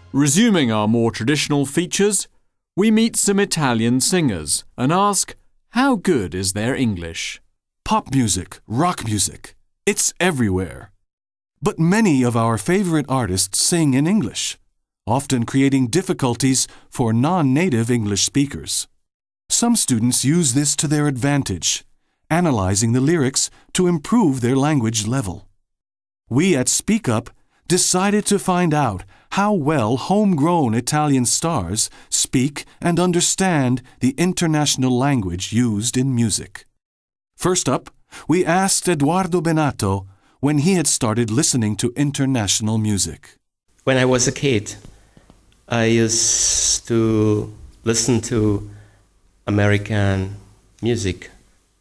Resuming our more traditional features, we meet some Italian singers and ask, how good is their English? Pop music, rock music, it's everywhere. But many of our favorite artists sing in English, often creating difficulties for non-native English speakers. Some students use this to their advantage, analyzing the lyrics to improve their language level. We at Speak Up decided to find out how well homegrown Italian stars speak and understand the international language used in music. First up, we asked Edoardo Bennato when he had started listening to international music. When I was a kid, I used to listen to American music,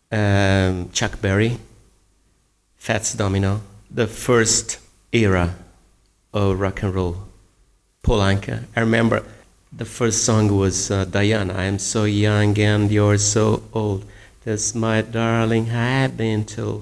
Chuck Berry, Fats Domino, the first era of rock and roll, Paul Anka. I remember the first song was Diana, I am so young and you're so old. That's my darling, I've been told.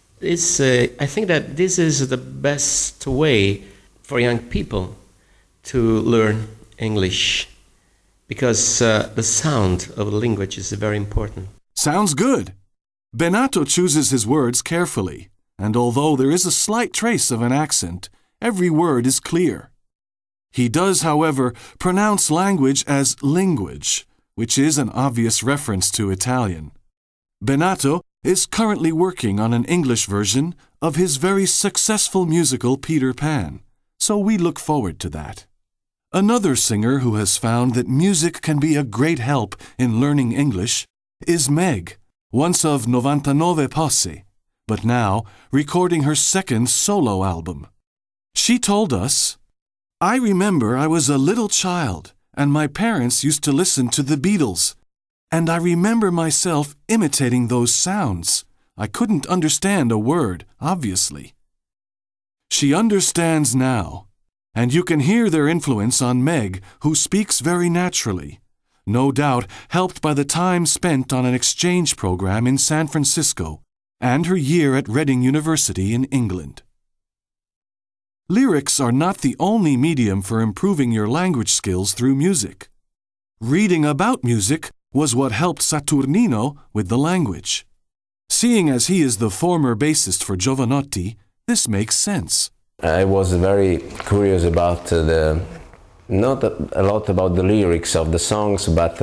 I think that this is the best way for young people to learn English, because the sound of the language is very important. Sounds good. Bennato chooses his words carefully, and although there is a slight trace of an accent, every word is clear. He does, however, pronounce language as linguage, which is an obvious reference to Italian. Bennato is currently working on an English version of his very successful musical Peter Pan, so we look forward to that. Another singer who has found that music can be a great help in learning English is Meg, once of 99 Posse, but now recording her second solo album. She told us, I remember I was a little child and my parents used to listen to the Beatles, and I remember myself imitating those sounds. I couldn't understand a word, obviously. She understands now, and you can hear their influence on Meg, who speaks very naturally, no doubt helped by the time spent on an exchange program in San Francisco and her year at Reading University in England. Lyrics are not the only medium for improving your language skills through music. Reading about music was what helped Saturnino with the language. Seeing as he is the former bassist for Jovanotti, this makes sense. I was very curious about not a lot about the lyrics of the songs, but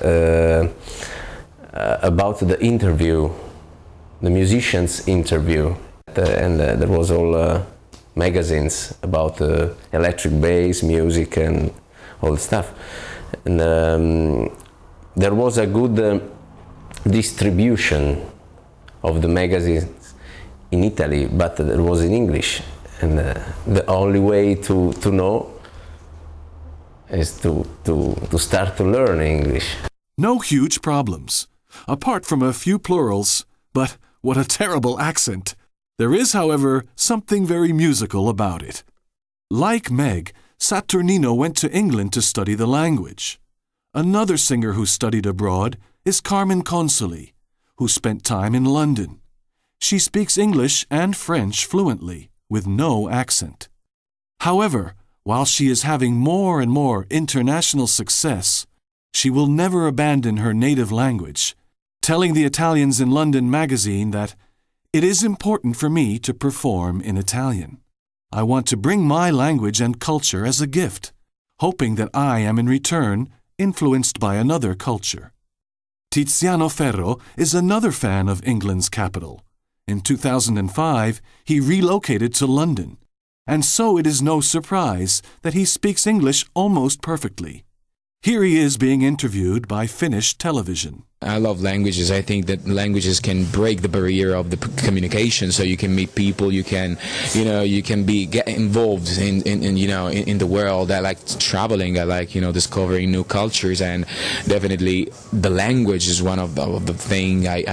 about the interview, the musician's interview. And there was all magazines about electric bass music and all the stuff. And there was a good distribution of the magazines in Italy, but it was in English. And the only way to know is to start to learn English. No huge problems, apart from a few plurals, but what a terrible accent. There is, however, something very musical about it. Like Meg, Saturnino went to England to study the language. Another singer who studied abroad is Carmen Consoli, who spent time in London. She speaks English and French fluently, with no accent. However, while she is having more and more international success, she will never abandon her native language, telling the Italians in London magazine that it is important for me to perform in Italian. I want to bring my language and culture as a gift, hoping that I am in return influenced by another culture. Tiziano Ferro is another fan of England's capital. In 2005, he relocated to London, and so it is no surprise that he speaks English almost perfectly. Here he is being interviewed by Finnish television. I love languages. I think that languages can break the barrier of the communication, so you can meet people, you can get involved in the world. I like traveling, I like, discovering new cultures, and definitely the language is one of the thing I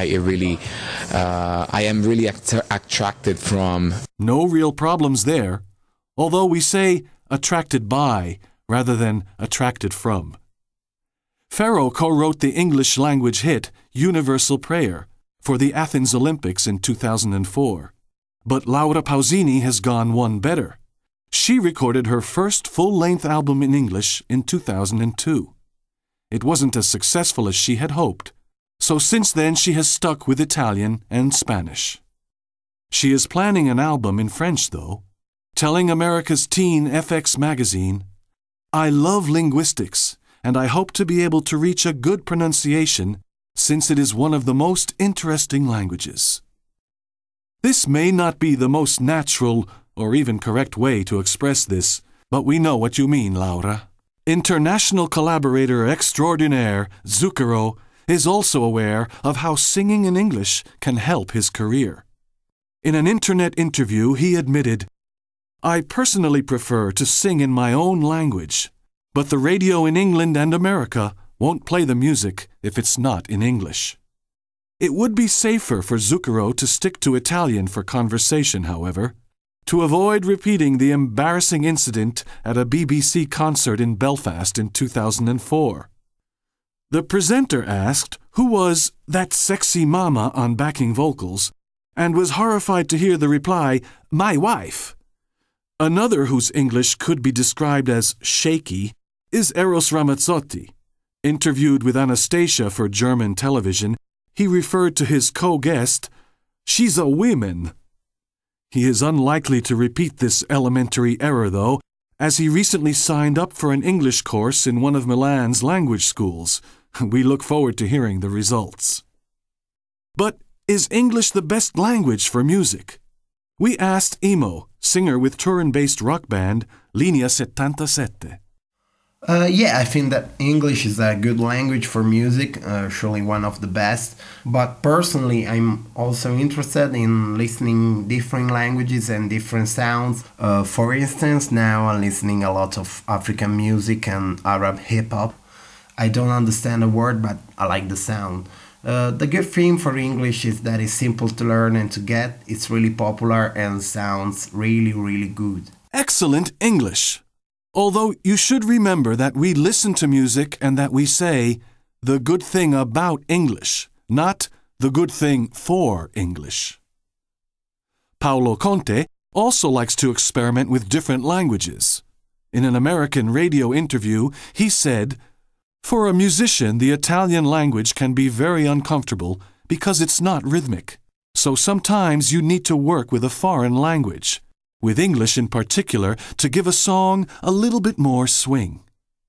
am really attracted from. No real problems there, although we say attracted by rather than attracted from. Ferro co-wrote the English language hit Universal Prayer for the Athens Olympics in 2004. But Laura Pausini has gone one better. She She recorded her first full-length album in English in 2002. It wasn't as successful as she had hoped, so since then she has stuck with Italian and Spanish. She is planning an album in French, though, telling America's teen FX magazine, "I love linguistics, and I hope to be able to reach a good pronunciation since it is one of the most interesting languages." This may not be the most natural or even correct way to express this, but we know what you mean, Laura. International collaborator extraordinaire Zucchero is also aware of how singing in English can help his career. In an internet interview, he admitted, "I personally prefer to sing in my own language, but the radio in England and America won't play the music if it's not in English." It would be safer for Zucchero to stick to Italian for conversation, however, to avoid repeating the embarrassing incident at a BBC concert in Belfast in 2004. The presenter asked who was that sexy mama on backing vocals, and was horrified to hear the reply, "My wife." Another whose English could be described as shaky is Eros Ramazzotti. Interviewed with Anastasia for German television, he referred to his co-guest, "She's a woman." He is unlikely to repeat this elementary error, though, as he recently signed up for an English course in one of Milan's language schools. We look forward to hearing the results. But is English the best language for music? We asked Emo, singer with Turin-based rock band Linea 77. Yeah, I think that English is a good language for music, surely one of the best. But personally, I'm also interested in listening different languages and different sounds. For instance, now I'm listening a lot of African music and Arab hip-hop. I don't understand a word, but I like the sound. The good thing for English is that it's simple to learn and to get. It's really popular and sounds really, really good. Excellent English! Although you should remember that we listen to music and that we say, "the good thing about English," not "the good thing for English." Paolo Conte also likes to experiment with different languages. In an American radio interview, he said, "For a musician, the Italian language can be very uncomfortable because it's not rhythmic. So sometimes you need to work with a foreign language, with English in particular, to give a song a little bit more swing."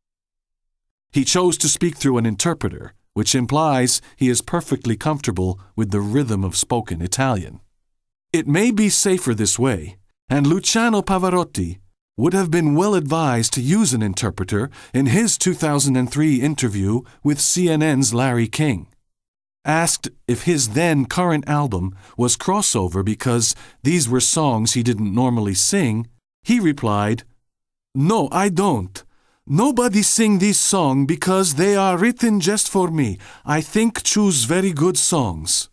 He chose to speak through an interpreter, which implies he is perfectly comfortable with the rhythm of spoken Italian. It may be safer this way, and Luciano Pavarotti would have been well advised to use an interpreter in his 2003 interview with CNN's Larry King. Asked if his then current album was crossover because these were songs he didn't normally sing, he replied, "No, I don't. Nobody sing these songs because they are written just for me. I think choose very good songs."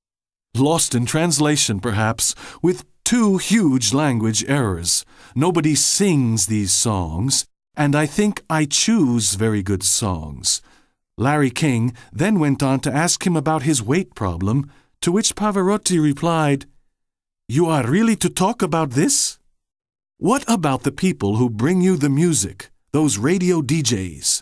Lost in translation, perhaps, with two huge language errors. Nobody sings these songs, and I think I choose very good songs. Larry King then went on to ask him about his weight problem, to which Pavarotti replied, "You are really to talk about this? What about the people who bring you the music, those radio DJs?"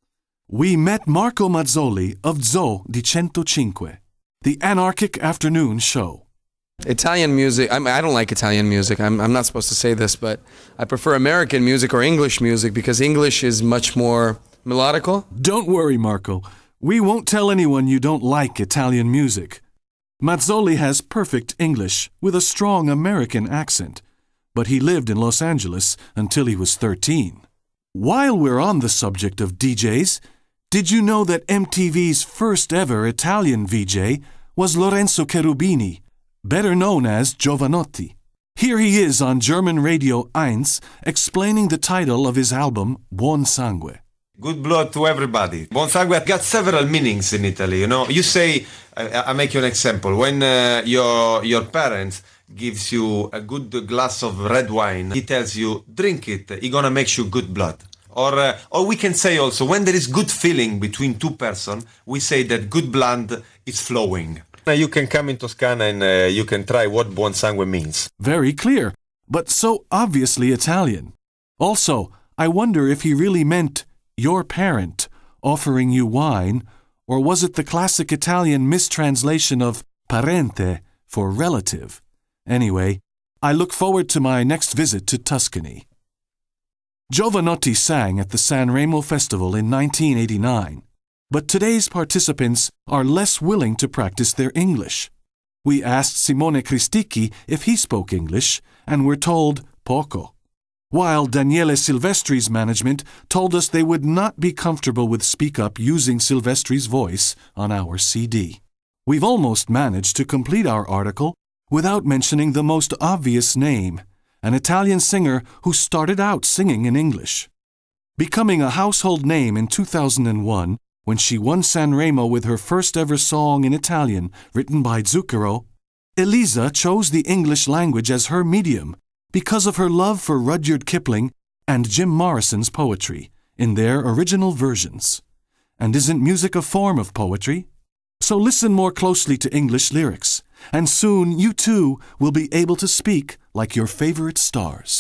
We met Marco Mazzoli of Zoo di 105, the anarchic afternoon show. Italian music, I don't like Italian music. I'm not supposed to say this, but I prefer American music or English music because English is much more melodical. Don't worry, Marco. We won't tell anyone you don't like Italian music. Mazzoli has perfect English with a strong American accent, but he lived in Los Angeles until he was 13. While we're on the subject of DJs, did you know that MTV's first ever Italian VJ was Lorenzo Cherubini, better known as Giovanotti? Here he is on German Radio 1 explaining the title of his album, Buon Sangue. Good blood to everybody. Buon Sangue got several meanings in Italy. You know, you say, I make you an example. When your parents gives you a good glass of red wine, he tells you, drink it, it's gonna make you good blood. Or we can say also, when there is good feeling between two persons, we say that good blood is flowing. You can come in Toscana and you can try what Buon Sangue means. Very clear. but so obviously Italian. Also, I wonder if he really meant your parent offering you wine, or was it the classic Italian mistranslation of parente for relative? Anyway, I look forward to my next visit to Tuscany. Jovanotti sang at the Sanremo Festival in 1989, but today's participants are less willing to practice their English. We asked Simone Cristicchi if he spoke English, and were told poco, while Daniele Silvestri's management told us they would not be comfortable with Speak Up using Silvestri's voice on our CD. We've almost managed to complete our article without mentioning the most obvious name, an Italian singer who started out singing in English. Becoming a household name in 2001, when she won Sanremo with her first ever song in Italian written by Zucchero, Elisa chose the English language as her medium because of her love for Rudyard Kipling and Jim Morrison's poetry in their original versions. And isn't music a form of poetry? So listen more closely to English lyrics, and soon you too will be able to speak like your favorite stars.